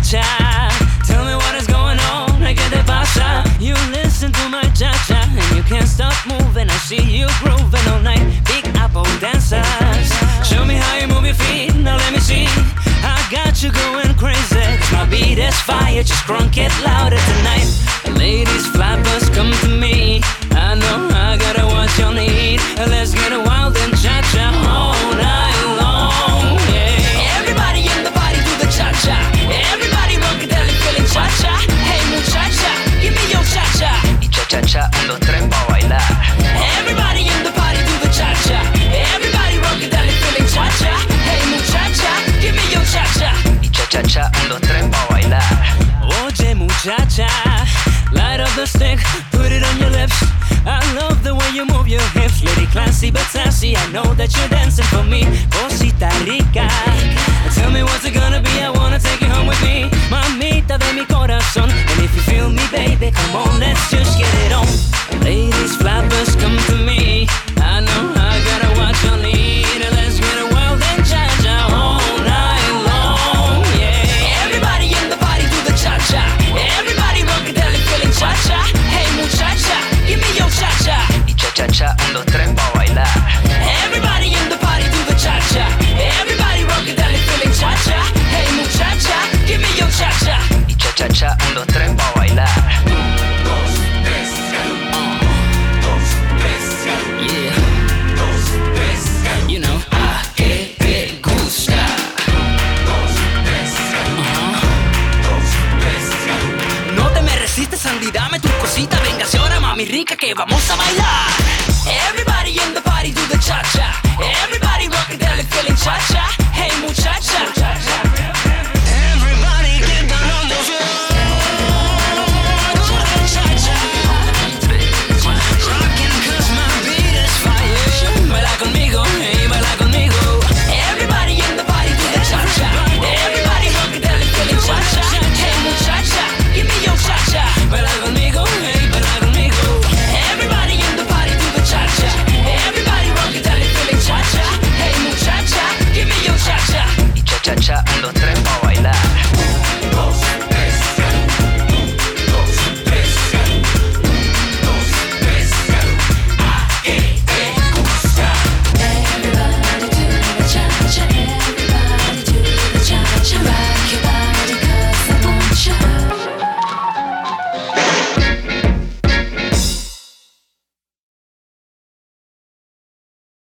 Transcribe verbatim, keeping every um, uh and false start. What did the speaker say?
cha-cha. Tell me what is going on, I get the pasa. You listen to my cha-cha and you can't stop moving. I see you grooving all night, Big Apple dancers. Show me how you move your feet, now let me see. I got you going crazy, 'cause my beat is fire, just crunk it louder tonight. Ladies, flappers, come to me. I know I gotta what you need. Let's get a wild and cha-cha all night long, yeah. Everybody in the party do the cha-cha. Everybody rockadelic feeling cha-cha. Hey muchacha, give me your cha-cha. Y cha-cha-cha, los tres pa' bailar. Everybody in the party do the cha-cha. Everybody rockadelic feeling cha-cha. Hey muchacha, give me your cha-cha. Y cha-cha-cha, los tres pa' bailar. Oye muchacha, light up the stick, put it on your lips. I love the way you move your hips, lady classy but sassy. I know that you're dancing for me, cosita rica. Tell me what's it gonna be, I wanna take you home with me. Mamita de mi corazón, and if you feel me baby, come on, let's just get it on. Ladies, flappers, come to me. I know I gotta what you need. Let's get a wild and cha-cha all night long, yeah. Everybody in the party do the cha-cha. Everybody rockadelic feeling cha-cha. Hey muchacha, give me your cha-cha. Y cha-cha-cha, los tres pa' bailar. Everybody in the party do the cha-cha. Everybody rockadelic feeling cha-cha. Hey muchacha, give me your cha-cha. Y cha-cha-cha, los tres pa' bailar.